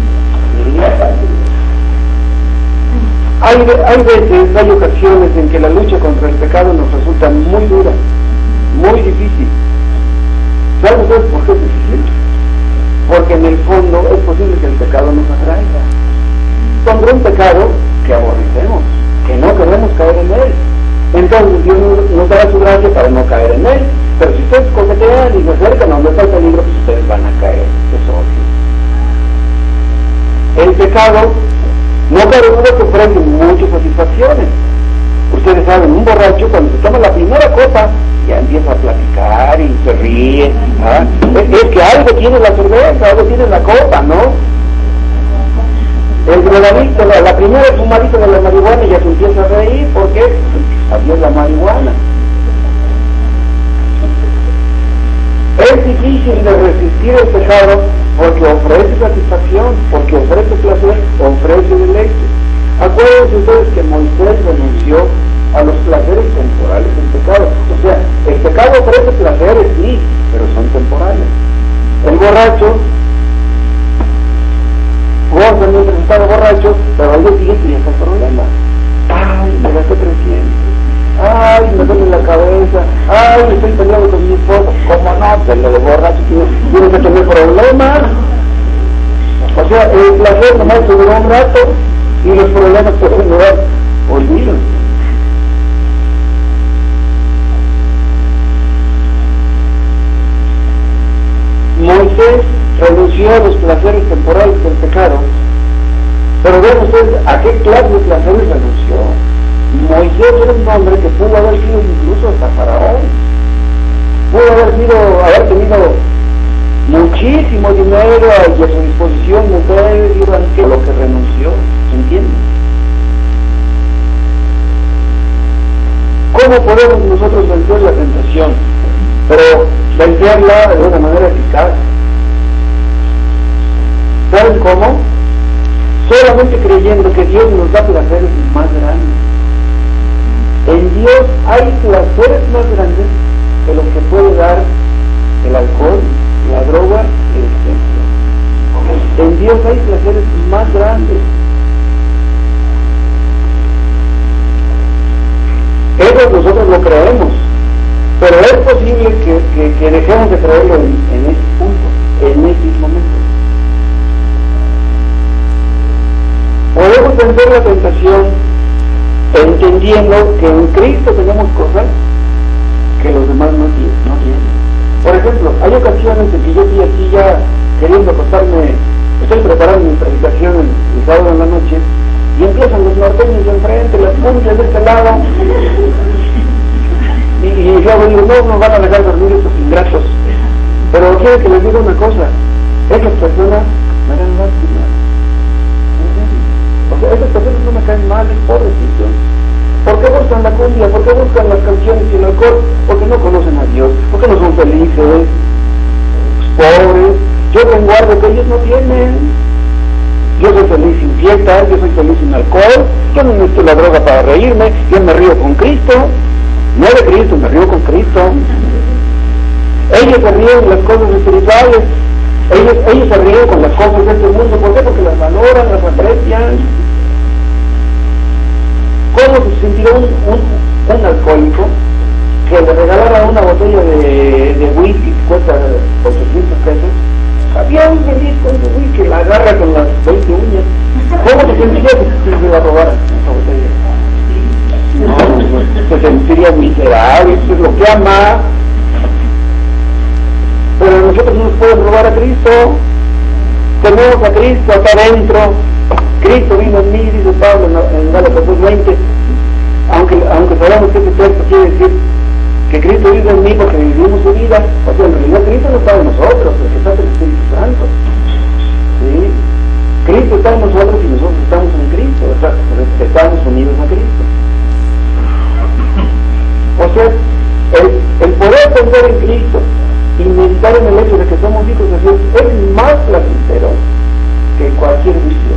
Hay, hay veces, hay ocasiones en que la lucha contra el pecado nos resulta muy dura, muy difícil. ¿Saben ustedes por qué es difícil? Porque en el fondo es posible que el pecado nos atraiga. Contra un pecado que aborrecemos, que no queremos caer en él. Entonces Dios nos dará su gracia para no caer en él. Pero si ustedes coquetean y se acercan a donde está el peligro, pues ustedes van a caer. Es obvio. El pecado no cabe duda que ofrece muchas satisfacciones. Ustedes saben, un borracho cuando se toma la primera copa ya empieza a platicar y se ríe. ¿Ah? Es, es que algo tiene la cerveza, algo tiene la copa, ¿no? El drogadicto, la, la primera fumadita de la marihuana ya se empieza a reír porque adiós la marihuana. Es difícil de resistir el pecado porque ofrece satisfacción, porque ofrece placer, ofrece deleite. Acuérdense ustedes que Moisés renunció a los placeres temporales del pecado. O sea, el pecado ofrece placeres, sí, pero son temporales. El borracho goza mientras estaba borracho, pero al día siguiente ya está el problema. Ay, me gasté trescientos. Ay, me duele la cabeza. Ay, estoy peleando con mi esposa. ¿Cómo no? Pues lo de borracho tiene que tener problemas. O sea, el placer nomás se duró un rato y los problemas pueden durar. Olvídense. Moisés renunció a los placeres temporales del pecado, pero vean ustedes a qué clase de placeres renunció. Moisés era un hombre que pudo haber sido incluso hasta faraón, pudo haber sido, haber tenido muchísimo dinero y a su disposición mujeres y que lo que renunció, ¿se entiende? ¿Cómo podemos nosotros vencer la tentación? Pero vencerla de una manera eficaz. ¿Saben cómo? Solamente creyendo que Dios nos da placeres más grandes. En Dios hay placeres más grandes que lo que puede dar el alcohol, la droga y el sexo. En Dios hay placeres más grandes. Eso nosotros lo creemos, pero es posible que, que, que dejemos de creerlo en, en este punto, en estos momentos. Podemos vencer la tentación entendiendo que en Cristo tenemos cosas que los demás no tienen. No tienen. Por ejemplo, hay ocasiones en que yo estoy aquí ya queriendo acostarme, estoy preparando mi predicación el, el sábado en la noche, y empiezan los norteños de enfrente, las cumbias de este lado, y, y luego digo, no, nos van a dejar dormir estos ingratos. Pero quiero que les diga una cosa, esas personas me dan lástima. O sea, esas personas no me caen mal, pobrecitos. ¿Por qué buscan la cumbia? ¿Por qué buscan las canciones y el alcohol? Porque no conocen a Dios, porque no son felices, pobres. Yo tengo algo que ellos no tienen. Yo soy feliz sin fiestas, yo soy feliz sin alcohol, yo no necesito la droga para reírme, yo me río con Cristo, no de Cristo, me río con Cristo. Ellos se ríen de las cosas espirituales, ellos, ellos se ríen con las cosas de este mundo. ¿Por qué? Porque las valoran, las aprecian. ¿Cómo se sentirá un, un, un alcohólico que le regalara una botella de, de whisky que cuesta ochocientos pesos? Bien feliz con su whisky, la agarra con las veinte uñas. ¿Cómo se sentiría si se la robara esa botella? No, se sentiría miserable, eso es lo que ama. Pero nosotros no nos pueden robar a Cristo. Tenemos a Cristo acá adentro. Cristo vino en mí, dice Pablo en Gálatas dos veinte. Aunque, aunque sabemos que ese texto quiere decir que Cristo vive en mí porque vivimos su vida, o sea, en realidad Cristo no está en nosotros, porque está en el Espíritu Santo. ¿Sí? Cristo está en nosotros y nosotros estamos en Cristo, o sea, estamos unidos a Cristo. O sea, el, el poder pensar en Cristo y meditar en el hecho de que somos hijos de Dios es más placentero que cualquier vicio.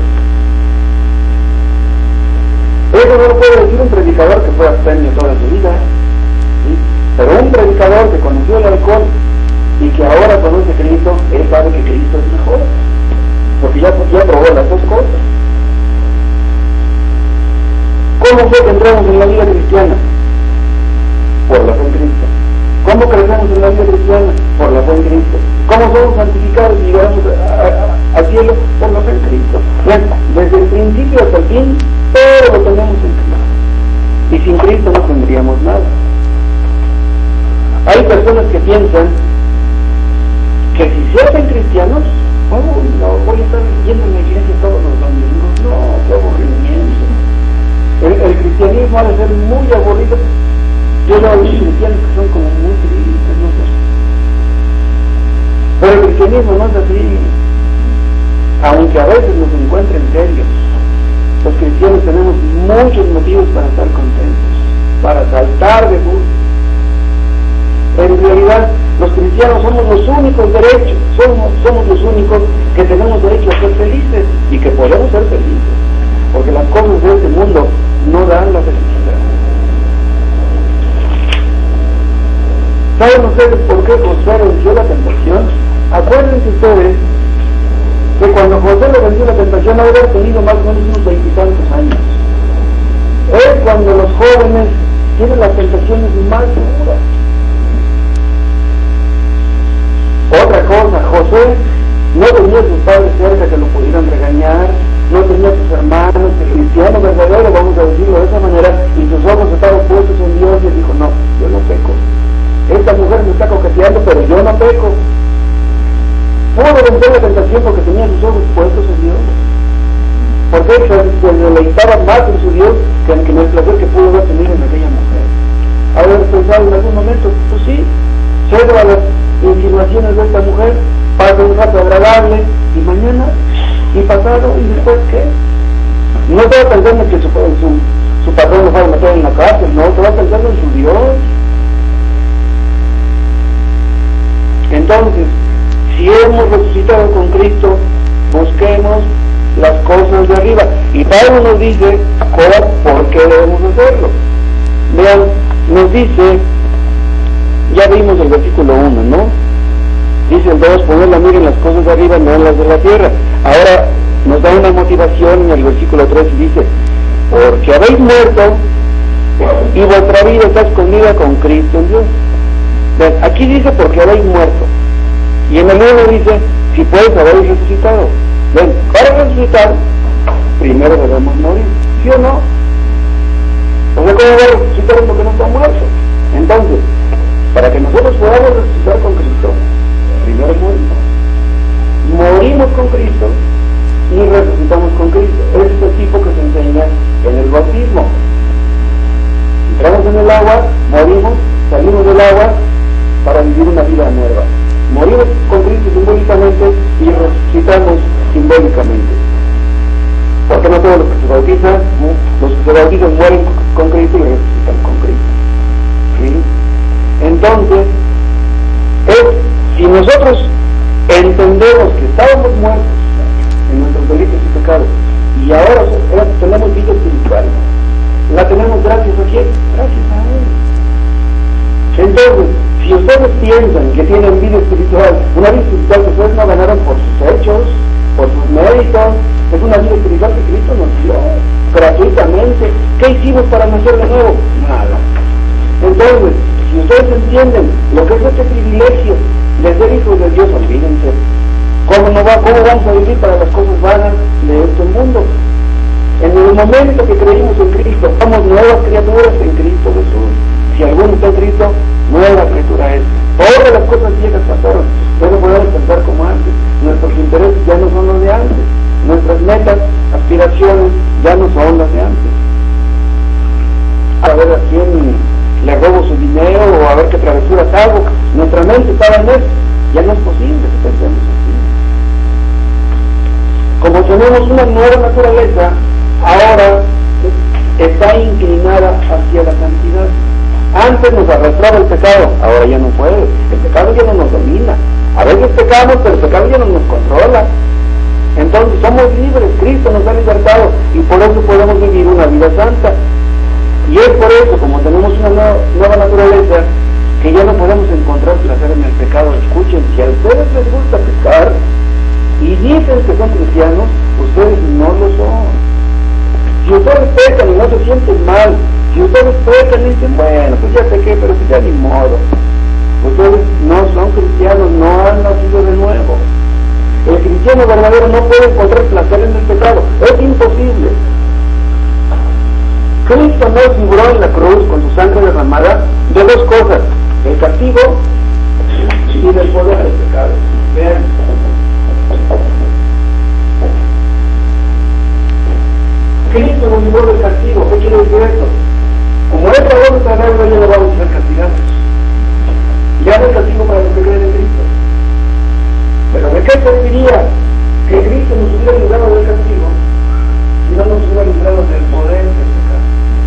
Eso no lo puede decir un predicador que fue abstemio toda su vida, ¿sí? Pero un predicador que conoció el alcohol y que ahora conoce a Cristo, él sabe que Cristo es mejor, porque ya, ya probó las dos cosas. ¿Cómo fue que entramos en la vida cristiana? Por la fe en Cristo. ¿Cómo crecemos en la vida cristiana? Por la fe en Cristo. ¿Cómo somos santificados y llegamos al cielo? Por la fe en Cristo. Bien, desde el principio hasta el fin, todo lo tenemos en Cristo. Y sin Cristo no tendríamos nada. Hay personas que piensan que si se hacen cristianos, oh, no, voy a estar yendo a la iglesia todos los domingos. No, qué aburrimiento. El, el cristianismo ha de ser muy aburrido. Yo no he visto cristianos que son como muy tristes, no sé. Pero el cristianismo no es así. Aunque a veces nos encuentren serios, los cristianos tenemos muchos motivos para estar contentos, para saltar de gusto. En realidad, los cristianos somos los únicos derechos, somos, somos los únicos que tenemos derecho a ser felices y que podemos ser felices, porque las cosas de este mundo no dan la felicidad. ¿Saben ustedes por qué José venció la tentación? Acuérdense ustedes que cuando José le venció la tentación no había tenido más o menos unos veintitantos años. Es cuando los jóvenes tienen las tentaciones más duras. Otra cosa, José no tenía a sus padres cerca que lo pudieran regañar, no tenía a sus hermanos, el cristiano verdadero, vamos a decirlo de esa manera, y sus ojos estaban puestos en Dios, y él dijo, no, yo no peco. Esta mujer me está coqueteando, pero yo no peco. Pudo vencer la tentación porque tenía sus ojos puestos en Dios. porque él se, se deleitaba más en su Dios que en, que en el placer que pudo haber tenido en aquella mujer. Haber pensado en algún momento, pues sí, cedo a las insinuaciones de esta mujer, paso un rato agradable, y mañana, y pasado, y después qué. No estaba pensando que su, su, su patrón lo va a meter en la cárcel, no, estaba pensando en su Dios. Entonces, si hemos resucitado con Cristo, busquemos las cosas de arriba. Y Pablo nos dice ¿por, por qué debemos hacerlo? Vean, nos dice, ya vimos el versículo uno, ¿no? Dice el dos, poner la mira en las cosas de arriba, no en las de la tierra. Ahora nos da una motivación en el versículo tres y dice, porque habéis muerto y vuestra vida está escondida con Cristo en Dios. Ven, aquí dice porque habéis muerto, y en el uno dice si pues habéis resucitado. Ven, para resucitar primero debemos morir, ¿sí o no? O sea, ¿cómo va a resucitar uno que no está muerto? Entonces, para que nosotros podamos resucitar con Cristo, primero morimos morimos con Cristo y resucitamos con Cristo. Ese es el tipo que se enseña en el bautismo. Entramos en el agua, morimos, salimos del agua para vivir una vida nueva. Morimos con Cristo simbólicamente y resucitamos simbólicamente. Porque no todos los que se bautizan, ¿no? Los que se bautizan mueren con Cristo y resucitan con Cristo. ¿Sí? Entonces, es, si nosotros entendemos que estábamos muertos en nuestros delitos y pecados y ahora tenemos vida espiritual, la tenemos gracias a quién? Gracias a Él. Entonces, si ustedes piensan que tienen vida espiritual, una vida espiritual que ustedes no ganaron por sus hechos, por sus méritos, es una vida espiritual que Cristo nos dio gratuitamente. ¿Qué hicimos para nacer de nuevo? Nada. Entonces, si ustedes entienden lo que es este privilegio de ser hijos de Dios, olvídense. ¿Cómo, no va, ¿Cómo vamos a vivir para las cosas vanas de este mundo? En el momento que creímos en Cristo, somos nuevas criaturas en Cristo Jesús. Si alguno está en Cristo, nueva criatura es. Todas las cosas viejas pasaron, ya no podemos pensar como antes. Nuestros intereses ya no son los de antes. Nuestras metas, aspiraciones, ya no son las de antes. A ver a quién le robo su dinero o a ver qué travesuras hago. Nuestra mente estaba en eso. Ya no es posible que pensemos así. Como tenemos una nueva naturaleza, ahora está inclinada hacia la santidad. Antes nos arrastraba el pecado, ahora ya no puede. El pecado ya no nos domina. A veces pecamos, pero el pecado ya no nos controla. Entonces somos libres, Cristo nos ha libertado y por eso podemos vivir una vida santa. Y es por eso, como tenemos una nueva, nueva naturaleza, que ya no podemos encontrar placer en el pecado. Escuchen, si a ustedes les gusta pecar y dicen que son cristianos, ustedes no lo son. Si ustedes pecan y no se sienten mal, si ustedes pecan y dicen, bueno, pues ya pequé, pero pues ya ni modo, ustedes no son cristianos, no han nacido de nuevo. El cristiano verdadero no puede encontrar placer en el pecado, es imposible. Cristo nos libró en la cruz con su sangre derramada de dos cosas, del castigo y del poder del pecado. Vean, Cristo nos libró del castigo. ¿Qué quiere decir esto? Como es favor nuestra deuda, ya no vamos a ser castigados. Ya no hay castigo para los que creen en Cristo. Pero ¿de qué serviría que Cristo nos hubiera librado del castigo si no nos hubiera librado del poder del pecado?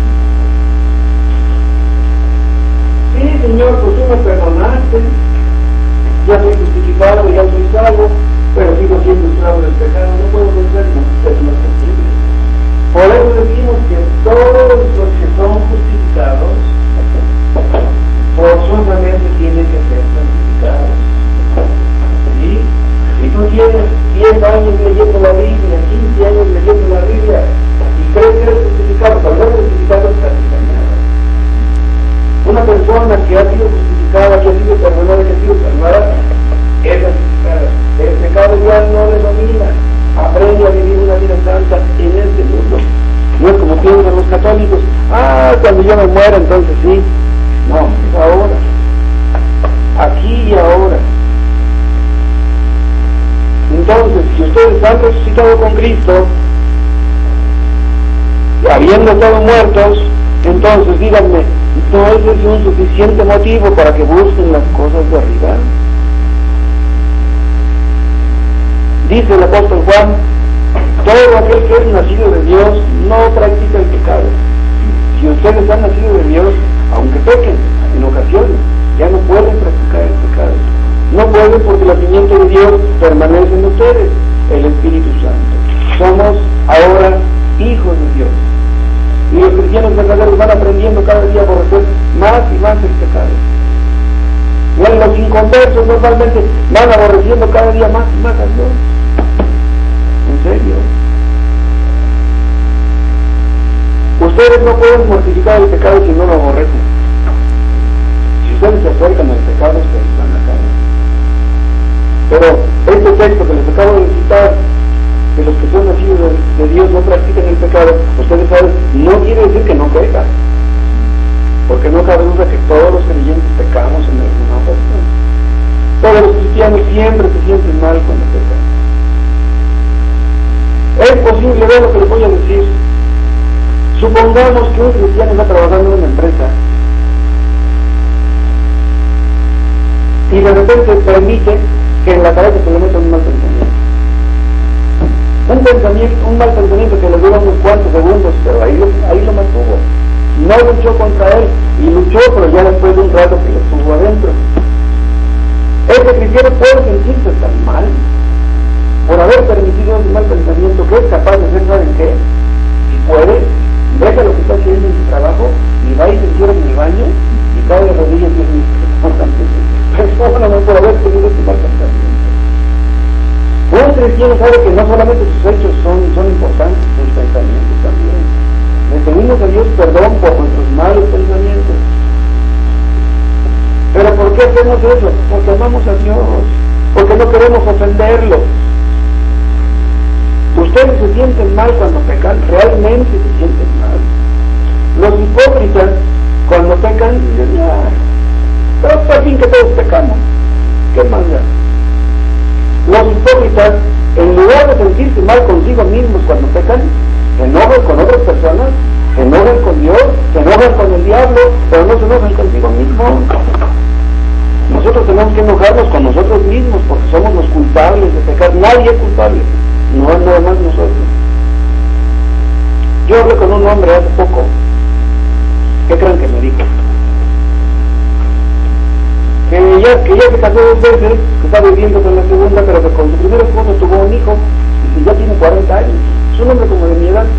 Sí, Señor, pues tú me perdonaste, ya soy justificado, ya soy salvo, pero sigo siendo esclavo del pecado, no puedo pensar, no, eso no es posible. Por eso decimos que todos los que son justificados forzosamente tienen que ser santificados. ¿Sí? Si tú tienes diez años leyendo la Biblia, quince años leyendo la Biblia, y crees que eres justificado, tal vez justificado estás engañado. Una persona que ha sido justificada, que ha sido perdonada, que ha sido salvada, es santificada. El pecado ya no le domina. Aprende a vivir una vida santa en este mundo. No es como piensan los católicos, ah, cuando yo me muera entonces sí. No, es ahora. Aquí y ahora. Entonces, si ustedes han resucitado con Cristo, habiendo estado muertos, entonces díganme, ¿no es ese un suficiente motivo para que busquen las cosas de arriba? Dice el apóstol Juan, todo aquel que es nacido de Dios no practica el pecado. Si ustedes han nacido de Dios, aunque pequen en ocasiones, ya no pueden practicar el pecado. No pueden porque la simiente de Dios permanece en ustedes, el Espíritu Santo. Somos ahora hijos de Dios. Y los cristianos verdaderos van aprendiendo cada día a aborrecer más y más el pecado. Y los inconversos normalmente van aborreciendo cada día más y más a Dios. En serio. Ustedes no pueden mortificar el pecado si no lo aborrecen. Si ustedes se acercan al pecado, ustedes van a caer. Pero este texto que les acabo de citar, que los que son nacidos de, de Dios no practican el pecado, ustedes saben, no quiere decir que no pecan, porque no cabe duda que todos los creyentes pecamos en alguna ocasión. Todos los cristianos siempre se sienten mal cuando pecan. Es posible, ver lo que les voy a decir. Supongamos que un cristiano está trabajando en una empresa y de repente permite que en la cabeza se le meta un mal pensamiento. Un pensamiento, un mal pensamiento que le dura unos cuantos segundos, pero ahí lo, ahí lo mantuvo. No luchó contra él, y luchó, pero ya después de un rato que lo tuvo adentro. Este cristiano puede sentirse tan mal por haber permitido ese mal pensamiento que es capaz de hacer, ¿saben qué? Si puede, deja lo que está haciendo en su trabajo y va y se encierra en el baño y cae de rodillas y dice, perdóname por haber tenido este mal pensamiento. Un cristiano sabe que no solamente sus hechos son, son importantes, sus pensamientos también. Le pedimos a Dios perdón por nuestros malos pensamientos. ¿Pero por qué hacemos eso? Porque amamos a Dios, porque no queremos ofenderlo. Ustedes se sienten mal cuando pecan, realmente se sienten mal. Los hipócritas, cuando pecan, dicen, ah, pero al fin que todos pecamos, ¿qué más da? Los hipócritas, en lugar de sentirse mal consigo mismos cuando pecan, se enojan con otras personas, se enojan con Dios, se enojan con el diablo, pero no se enojan consigo mismos. Nosotros tenemos que enojarnos con nosotros mismos porque somos los culpables de pecar. Nadie es culpable, no es nada más nosotros. Yo hablé con un hombre hace poco. ¿Qué creen que me dijo? Que ya, que ya se casó dos veces, que está viviendo con la segunda, pero que con su primer esposo tuvo un hijo y que ya tiene cuarenta años. Es un hombre como de mi edad.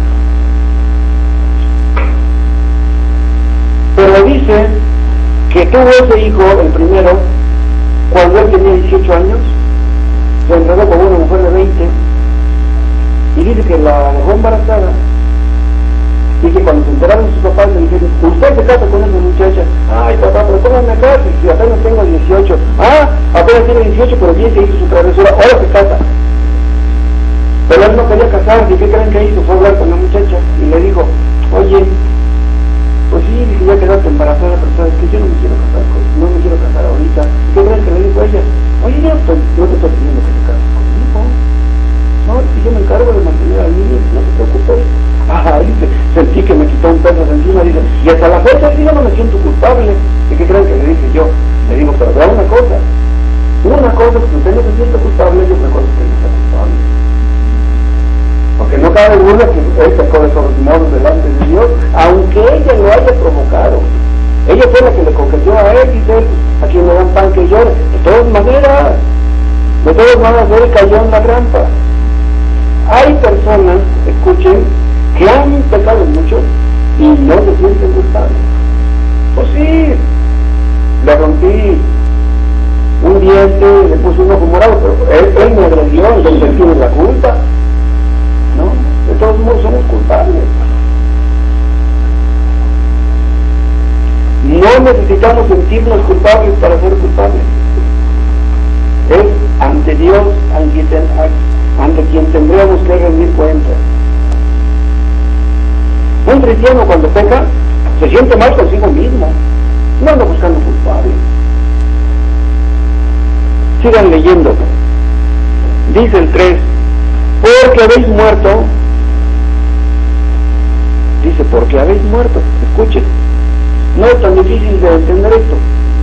Pero dice que tuvo ese hijo, el primero, cuando él tenía dieciocho años, se enredó con una mujer de veinte, y dice que la dejó embarazada, y que cuando se enteraron sus papás le dijeron, usted se casa con esa muchacha. Ay papá, pero ¿cómo me caso si apenas tengo dieciocho? Ah, apenas tiene dieciocho, pero bien se hizo su travesura, ahora se casa. Pero él no quería casarse, ¿y qué creen que hizo? Fue a hablar con la muchacha y le dijo, oye, pues sí, dije, ya quedaste embarazada, pero sabes que yo no me quiero casar con, no me quiero casar ahorita. ¿Y qué creen que le dijo ella? Oye, yo no, estoy, no te estoy pidiendo que te cases conmigo. No, si yo me encargo de mantener al niño, no te preocupes. Ah, dice, sentí que me quitó un peso de encima, dice, y hasta la fecha yo no me siento culpable. ¿Y qué creen que le dije yo? Le digo, pero vea una cosa, una cosa es que usted no se siente culpable y otra cosa es que no sea culpable. Porque no cabe duda que él pecó de todos modos delante de Dios, aunque ella lo haya provocado. Ella fue la que le coqueteó a él, dice él, a quien le dan pan que llore. De todas maneras, de todas maneras él cayó en la trampa. Hay personas, escuchen, que han pecado mucho y no se sienten culpables. Pues sí, le rompí un diente, le puse un ojo morado, pero él, él me agredió, entonces él tiene la culpa. ¿No? De todos modos somos culpables. No necesitamos sentirnos culpables para ser culpables. Es ante Dios ante, ante quien tendríamos que rendir cuentas. Un cristiano cuando peca se siente mal consigo mismo, no anda buscando culpables. Sigan leyendo. Dice el tres, porque habéis muerto Dice, porque habéis muerto. Escuchen, no es tan difícil de entender esto.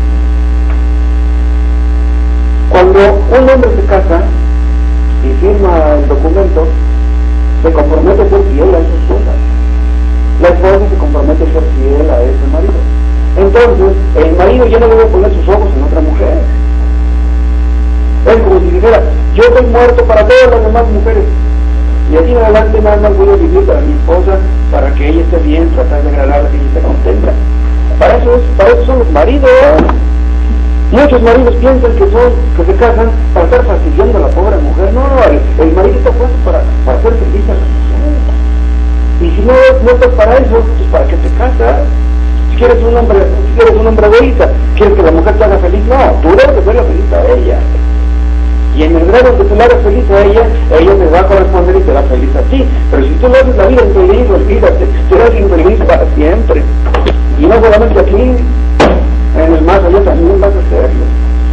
Cuando un hombre se casa y firma el documento, se compromete a ser fiel a su esposa. La esposa se compromete a ser fiel a ese marido. Entonces, el marido ya no debe poner sus ojos en otra mujer. Es como si dijera, yo estoy muerto para todas las demás mujeres, y aquí en adelante nada más voy a vivir para mi esposa, para que ella esté bien, tratar de agradarla, que ella esté contenta. Para eso, es, para eso son los maridos. Muchos maridos piensan que son, que se casan para estar fastidiando a la pobre mujer. No, el, el marido está puesto para, para hacer feliz a la mujer. Y si no, no estás para eso, pues ¿para qué te casas? Si quieres un hombre, si quieres un hombre egoísta, quieres que la mujer te haga feliz, no, tú debes hacerla feliz a ella. Y en el grado que tú le hagas feliz a ella, ella te va a corresponder y te da feliz a ti. Pero si tú le haces la vida infeliz, olvídate, te das infeliz para siempre. Y no solamente aquí, en el más allá también vas a hacerlo.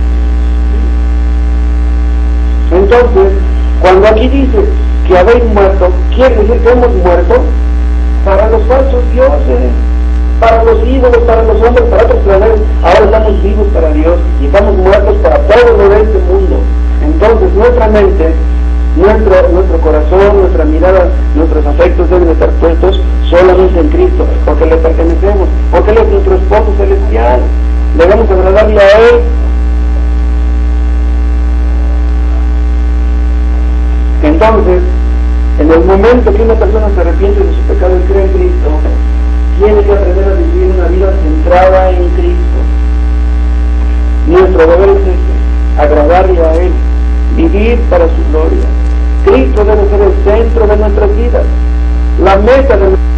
Entonces, cuando aquí dice que habéis muerto, quiere decir que hemos muerto para los falsos dioses, para los ídolos, para los hombres, para otros planetas. Ahora estamos vivos para Dios y estamos muertos para todo lo de este mundo. Entonces nuestra mente, nuestro, nuestro corazón, nuestra mirada, nuestros afectos deben estar puestos solamente en Cristo, porque le pertenecemos, porque Él es nuestro esposo celestial, debemos agradarle a Él. Entonces, en el momento que una persona se arrepiente de su pecado y cree en Cristo, tiene que aprender a vivir una vida centrada en Cristo. Nuestro deber es este, agradarle a Él, vivir para su gloria. Cristo debe ser el centro de nuestras vidas, la meta de nuestras vidas.